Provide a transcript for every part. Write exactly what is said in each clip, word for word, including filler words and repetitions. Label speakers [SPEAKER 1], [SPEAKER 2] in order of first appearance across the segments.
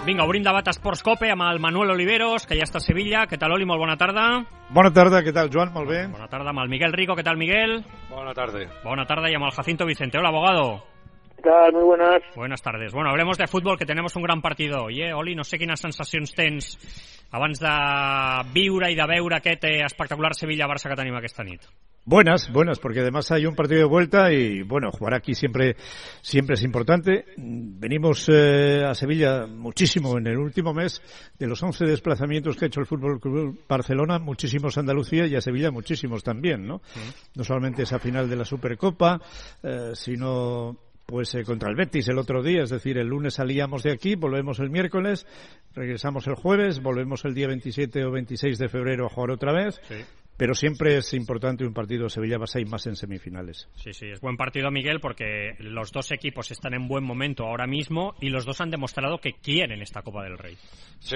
[SPEAKER 1] Vinga, obrim debat a Esports Cope amb el Manuel Oliveros, que ja està a Sevilla. Què tal, Oli? Molt bona tarda.
[SPEAKER 2] Bona tarda, què tal, Joan? Molt bé.
[SPEAKER 1] Bona tarda amb el Miguel Rico. Què tal, Miguel?
[SPEAKER 3] Bona tarde.
[SPEAKER 1] Bona tarda, y amb el Jacinto Vicente. Hola, abogado.
[SPEAKER 4] ¿Qué tal? Muy buenas.
[SPEAKER 1] Buenas tardes. Bueno, hablemos de fútbol, que tenemos un gran partido hoy, eh? Oli, no sé quines sensacions tens abans de viure i de veure aquest espectacular Sevilla-Barça que tenim aquesta nit.
[SPEAKER 2] Buenas, buenas, porque además hay un partido de vuelta y, bueno, jugar aquí siempre siempre es importante. Venimos eh, a Sevilla muchísimo en el último mes. De los once desplazamientos que ha hecho el Fútbol Club Barcelona, muchísimos a Andalucía y a Sevilla muchísimos también, ¿no? Sí. No solamente esa final de la Supercopa, eh, sino pues eh, contra el Betis el otro día, es decir, el lunes salíamos de aquí, volvemos el miércoles, regresamos el jueves, volvemos el día veintisiete o veintiséis de febrero a jugar otra vez. Sí. Pero siempre es importante un partido de Sevilla-Barça y más en semifinales.
[SPEAKER 1] Sí, sí, es buen partido, Miguel, porque los dos equipos están en buen momento ahora mismo y los dos han demostrado que quieren esta Copa del Rey.
[SPEAKER 3] Sí,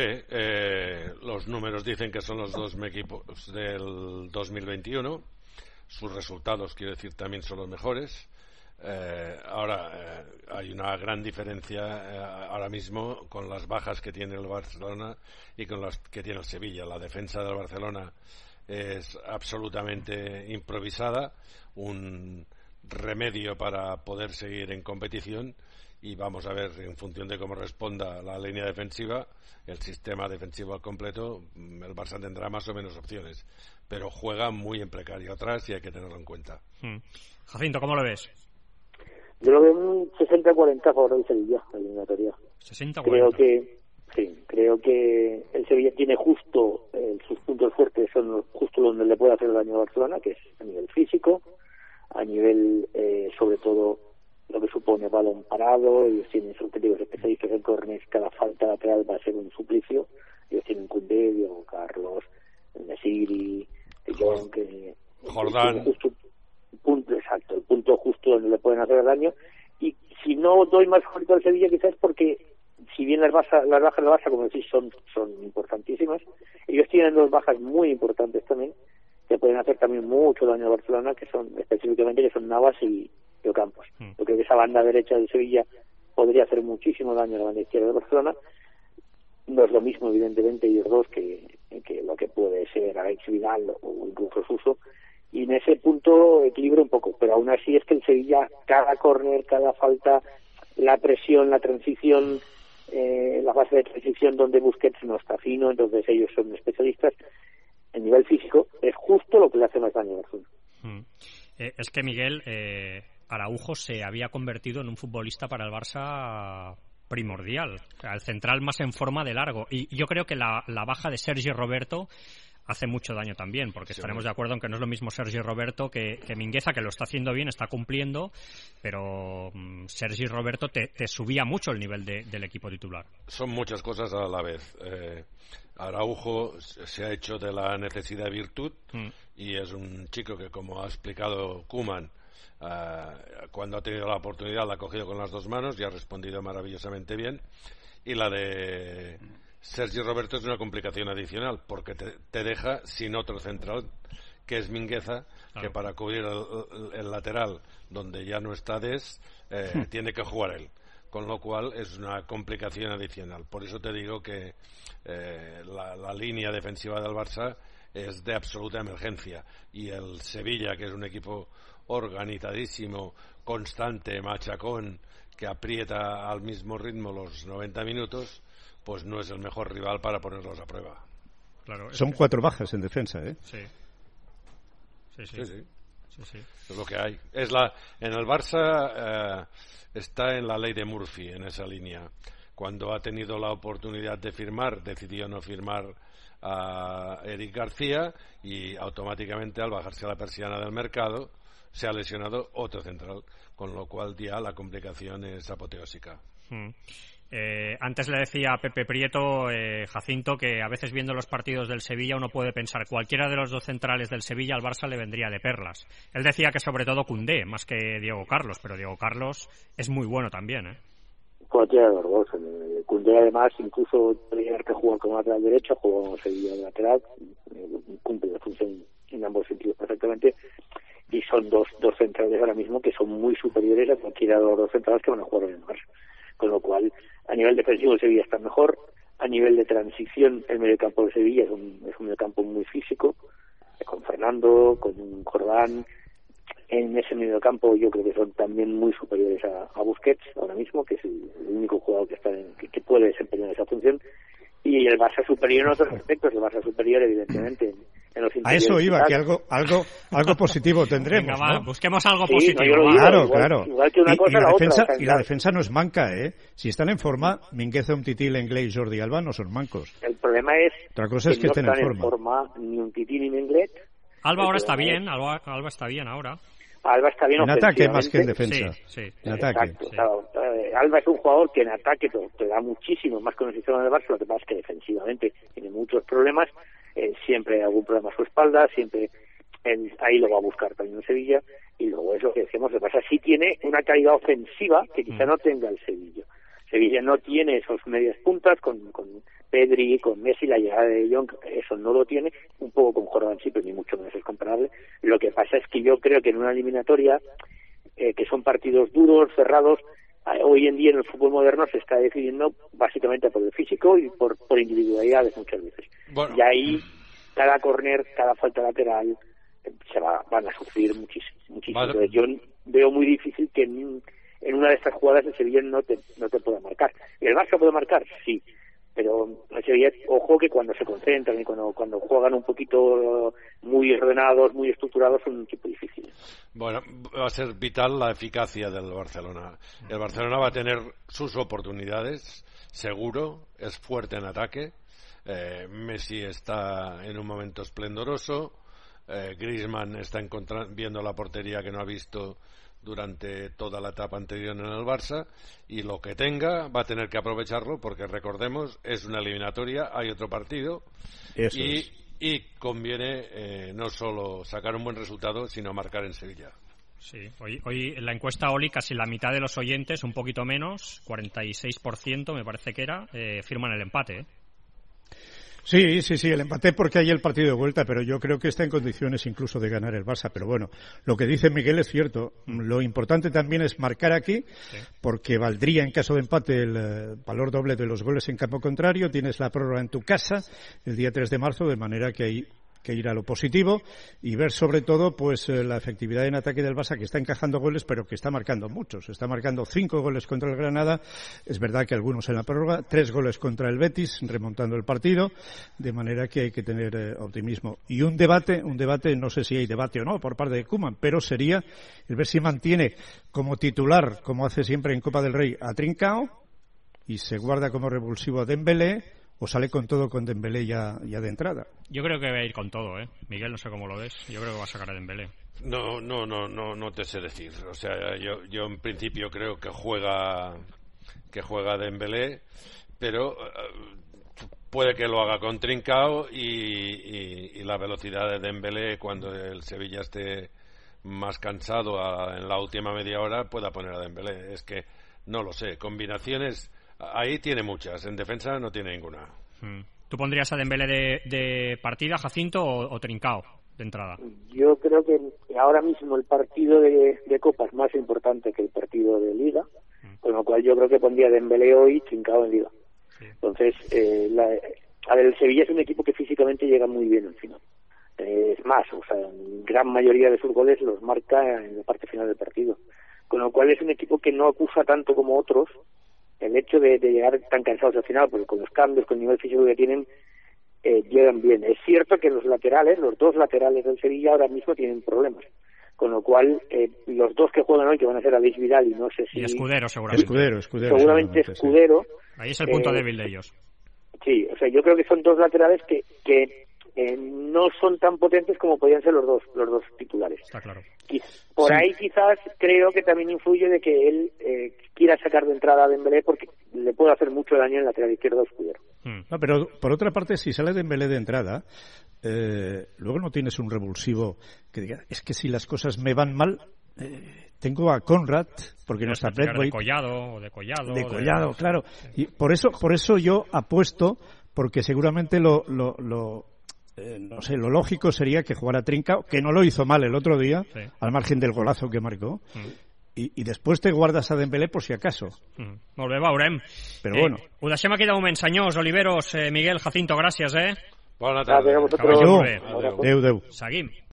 [SPEAKER 3] eh, los números dicen que son los dos equipos del dos mil veintiuno. Sus resultados, quiero decir, también son los mejores. Eh, ahora eh, hay una gran diferencia eh, ahora mismo con las bajas que tiene el Barcelona y con las que tiene el Sevilla. La defensa del Barcelona es absolutamente improvisada, un remedio para poder seguir en competición, y vamos a ver en función de cómo responda la línea defensiva, el sistema defensivo al completo, el Barça tendrá más o menos opciones, pero juega muy en precario atrás y hay que tenerlo en cuenta.
[SPEAKER 1] hmm. Jacinto, ¿cómo lo ves?
[SPEAKER 4] Yo lo veo un sesenta cuarenta a favor del Sevilla, la eliminatoria.
[SPEAKER 1] sesenta cuarenta.
[SPEAKER 4] Creo que Sí, creo que el Sevilla tiene justo, eh, sus puntos fuertes son justo donde le puede hacer daño a Barcelona, que es a nivel físico, a nivel, eh, sobre todo, lo que supone balón parado. Ellos tienen sus auténticos especialistas en córneres, cada falta lateral va a ser un suplicio. Ellos tienen Koundé, Diego Carlos, Nesiri, De Jong, que...
[SPEAKER 3] Jordán.
[SPEAKER 4] Justo, punto, exacto, el punto justo donde le pueden hacer daño. Y si no doy más favorito al Sevilla, quizás porque... Si bien las bajas, las bajas de Barça, como decís, son, son importantísimas, ellos tienen dos bajas muy importantes también, que pueden hacer también mucho daño a Barcelona, que son específicamente que son Navas y Ocampos. Mm. Yo creo que esa banda derecha de Sevilla podría hacer muchísimo daño a la banda izquierda de Barcelona. No es lo mismo, evidentemente, ellos dos que, que lo que puede ser Alex Vidal o incluso Suso. Y en ese punto equilibra un poco, pero aún así es que el Sevilla, cada córner, cada falta, la presión, la transición... Eh, la fase de transición donde Busquets no está fino, entonces ellos son especialistas. El nivel físico es justo lo que le hace más daño a Barcelona.
[SPEAKER 1] Mm. Eh, es que Miguel, eh, Araujo se había convertido en un futbolista para el Barça primordial, o sea, el central más en forma de largo, y yo creo que la, la baja de Sergi Roberto hace mucho daño también, porque sí, estaremos de acuerdo en que no es lo mismo Sergi Roberto que, que Mingueza, que lo está haciendo bien, está cumpliendo, pero um, Sergi Roberto te, te subía mucho el nivel de, del equipo titular.
[SPEAKER 3] Son muchas cosas a la vez. Eh, Araujo se ha hecho de la necesidad de virtud, mm. y es un chico que, como ha explicado Koeman, uh, cuando ha tenido la oportunidad la ha cogido con las dos manos y ha respondido maravillosamente bien. Y la de Sergi Roberto es una complicación adicional, porque te, te deja sin otro central, que es Mingueza, claro, que para cubrir el, el lateral donde ya no está Des, eh, sí. tiene que jugar él, con lo cual es una complicación adicional. Por eso te digo que eh, la, la línea defensiva del Barça es de absoluta emergencia, y el Sevilla, que es un equipo organizadísimo, constante, machacón, que aprieta al mismo ritmo los noventa minutos, pues no es el mejor rival para ponerlos a prueba.
[SPEAKER 2] Claro, son que... cuatro bajas en defensa, ¿eh?
[SPEAKER 1] Sí. Sí, sí.
[SPEAKER 3] sí, sí.
[SPEAKER 1] sí, sí.
[SPEAKER 3] Es lo que hay. Es la, en el Barça eh, está en la ley de Murphy, en esa línea. Cuando ha tenido la oportunidad de firmar, decidió no firmar a Eric García, y automáticamente, al bajarse la persiana del mercado, se ha lesionado otro central, con lo cual ya la complicación es apoteósica.
[SPEAKER 1] Hmm. Eh, antes le decía a Pepe Prieto, eh, Jacinto, que a veces viendo los partidos del Sevilla uno puede pensar cualquiera de los dos centrales del Sevilla al Barça le vendría de perlas. Él decía que sobre todo Koundé, más que Diego Carlos, pero Diego Carlos es muy bueno también, ¿eh?
[SPEAKER 4] Cualquiera de los dos. Koundé, además, incluso tener que jugar como lateral derecho, juega como Sevilla de lateral, cumple la función en ambos sentidos perfectamente, y son dos, dos centrales ahora mismo que son muy superiores a cualquiera de los dos centrales que van a jugar en el Barça. con lo cual a nivel defensivo el Sevilla está mejor, a nivel de transición el mediocampo de Sevilla es un, es un mediocampo muy físico, con Fernando, con Jordán. En ese mediocampo yo creo que son también muy superiores a, a Busquets ahora mismo, que es el, el único jugador que está en, que, que puede desempeñar esa función. Y el Barça superior en otros aspectos, el Barça superior evidentemente en, en los
[SPEAKER 2] a eso iba, que algo algo algo positivo tendremos.
[SPEAKER 1] Venga, va,
[SPEAKER 2] ¿no?
[SPEAKER 1] busquemos algo
[SPEAKER 4] sí,
[SPEAKER 1] positivo.
[SPEAKER 4] No, digo,
[SPEAKER 2] claro,
[SPEAKER 4] igual,
[SPEAKER 2] claro.
[SPEAKER 4] Igual que una
[SPEAKER 2] y,
[SPEAKER 4] cosa
[SPEAKER 2] y la,
[SPEAKER 4] la
[SPEAKER 2] defensa,
[SPEAKER 4] otra.
[SPEAKER 2] Y la defensa no es manca, ¿eh? Si están en forma, Mingueza, Umtiti, Lenglet y Jordi Alba no son mancos.
[SPEAKER 4] El problema es
[SPEAKER 2] Otra cosa es que,
[SPEAKER 4] que
[SPEAKER 2] estén
[SPEAKER 4] no están
[SPEAKER 2] en forma.
[SPEAKER 4] en forma ni Umtiti ni Lenglet.
[SPEAKER 1] Alba ahora está
[SPEAKER 4] es,
[SPEAKER 1] bien, Alba, Alba está bien ahora.
[SPEAKER 4] Alba está bien
[SPEAKER 2] en ataque más que en defensa.
[SPEAKER 1] Sí, sí.
[SPEAKER 2] En ataque.
[SPEAKER 4] Exacto.
[SPEAKER 1] Sí.
[SPEAKER 4] Claro, Alba es un jugador que en ataque te, te da muchísimo más con el sistema de Barça, lo que pasa es que defensivamente tiene muchos problemas, eh, siempre hay algún problema a su espalda, siempre él, ahí lo va a buscar también en Sevilla, y luego es lo que decíamos, lo que pasa sí tiene una calidad ofensiva que quizá no tenga el Sevilla. Sevilla no tiene esos medias puntas con, con Pedri, con Messi, la llegada de De Jong, eso no lo tiene, un poco con Jordán sí, pero ni mucho menos es comparable. Lo que pasa es que yo creo que en una eliminatoria, eh, que son partidos duros, cerrados, eh, hoy en día en el fútbol moderno se está decidiendo básicamente por el físico y por, por individualidades muchas veces.
[SPEAKER 3] Bueno.
[SPEAKER 4] Y ahí cada córner, cada falta lateral, eh, se va, van a sufrir muchísimo. muchísimo.
[SPEAKER 3] Vale.
[SPEAKER 4] Entonces, yo veo muy difícil que en, en una de estas jugadas el Sevilla no te, no te pueda marcar. ¿Y el Barça puede marcar? Sí. Pero el Sevilla, ojo que cuando se concentran y cuando, cuando juegan un poquito muy ordenados, muy estructurados, son un equipo difícil.
[SPEAKER 3] Bueno, va a ser vital la eficacia del Barcelona. El Barcelona va a tener sus oportunidades, seguro, es fuerte en ataque. Eh, Messi está en un momento esplendoroso. Eh, Griezmann está encontrando, viendo la portería que no ha visto durante toda la etapa anterior en el Barça, y lo que tenga va a tener que aprovecharlo, porque recordemos, es una eliminatoria, hay otro partido.
[SPEAKER 2] Eso
[SPEAKER 3] y,
[SPEAKER 2] es.
[SPEAKER 3] y conviene eh, no solo sacar un buen resultado, sino marcar en Sevilla.
[SPEAKER 1] Sí, hoy, hoy en la encuesta Oli casi la mitad de los oyentes, un poquito menos, cuarenta y seis por ciento me parece que era, eh, firman el empate, ¿eh?
[SPEAKER 2] Sí, sí, sí, el empate porque hay el partido de vuelta, pero yo creo que está en condiciones incluso de ganar el Barça. Pero bueno, lo que dice Miguel es cierto. Lo importante también es marcar aquí, sí, porque valdría en caso de empate el eh, valor doble de los goles en campo contrario. Tienes la prórroga en tu casa el día tres de marzo, de manera que hay que ir a lo positivo y ver sobre todo pues eh, la efectividad en ataque del Barça, que está encajando goles pero que está marcando muchos, está marcando cinco goles contra el Granada, es verdad que algunos en la prórroga, tres goles contra el Betis remontando el partido, de manera que hay que tener eh, optimismo. Y un debate, un debate, no sé si hay debate o no por parte de Koeman, pero sería el ver si mantiene como titular, como hace siempre en Copa del Rey, a Trincao y se guarda como revulsivo a Dembélé, o sale con todo con Dembélé ya, ya de entrada.
[SPEAKER 1] Yo creo que va a ir con todo, ¿eh? Miguel, no sé cómo lo ves. Yo creo que va a sacar a Dembélé.
[SPEAKER 3] No, no, no, no, no te sé decir. O sea, yo, yo en principio creo que juega, que juega Dembélé, pero uh, puede que lo haga con Trincao y, y, y la velocidad de Dembélé cuando el Sevilla esté más cansado a, en la última media hora pueda poner a Dembélé. Es que no lo sé. Combinaciones ahí tiene muchas, en defensa no tiene ninguna.
[SPEAKER 1] Hmm. ¿Tú pondrías a Dembélé de, de partida, Jacinto, o, o Trincao de entrada?
[SPEAKER 4] Yo creo que ahora mismo el partido de, de Copa es más importante que el partido de Liga, hmm. con lo cual yo creo que pondría Dembélé hoy y Trincao en Liga. Sí. Entonces, eh, la, a ver, el Sevilla es un equipo que físicamente llega muy bien al final. Eh, es más, o sea, en gran mayoría de sus goles los marca en la parte final del partido. Con lo cual es un equipo que no acusa tanto como otros el hecho de, de llegar tan cansados al final, porque con los cambios, con el nivel físico que tienen, eh, llegan bien. Es cierto que los laterales, los dos laterales del Sevilla ahora mismo tienen problemas, con lo cual eh, los dos que juegan hoy, que van a ser Aleix Vidal y no sé si...
[SPEAKER 1] Y Escudero, seguramente.
[SPEAKER 2] Escudero, Escudero.
[SPEAKER 4] Seguramente Escudero.
[SPEAKER 1] Sí. Ahí es el punto
[SPEAKER 4] eh,
[SPEAKER 1] débil de ellos.
[SPEAKER 4] Sí, o sea, yo creo que son dos laterales que... que Eh, no son tan potentes como podían ser los dos los dos titulares.
[SPEAKER 1] Está claro.
[SPEAKER 4] Por
[SPEAKER 2] sí.
[SPEAKER 4] ahí quizás creo que también influye de que él eh, quiera sacar de entrada a Dembélé porque le puede hacer mucho daño en el lateral izquierdo a Escudero.
[SPEAKER 2] Hmm. No, pero por otra parte, si sale Dembélé de entrada, eh, luego no tienes un revulsivo que diga, es que si las cosas me van mal, eh, tengo a Conrad, porque no está Braithwaite.
[SPEAKER 1] De Collado, o de Collado.
[SPEAKER 2] De Collado, de... claro. Y por eso, por eso yo apuesto, porque seguramente lo... lo, lo Eh, no sé, lo lógico sería que jugara Trincao, que no lo hizo mal el otro día, sí. al margen del golazo que marcó, mm. i, i després te guardes a Dembélé por si acaso.
[SPEAKER 1] Mm. Molt bé, veurem.
[SPEAKER 2] Però bueno.
[SPEAKER 1] Eh, ho deixem aquí de moment, senyors, Oliveros, eh, Miguel, Jacinto, gràcies, eh?
[SPEAKER 3] Bona tarda.
[SPEAKER 1] Adéu, adéu.
[SPEAKER 2] Adéu, adéu.
[SPEAKER 1] Seguim.